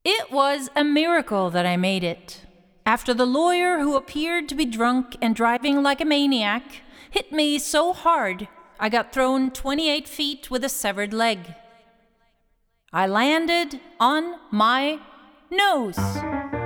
It was a miracle that I made it. After the lawyer, who appeared to be drunk and driving like a maniac, hit me so hard I got thrown 28 feet with a severed leg. I landed on my nose.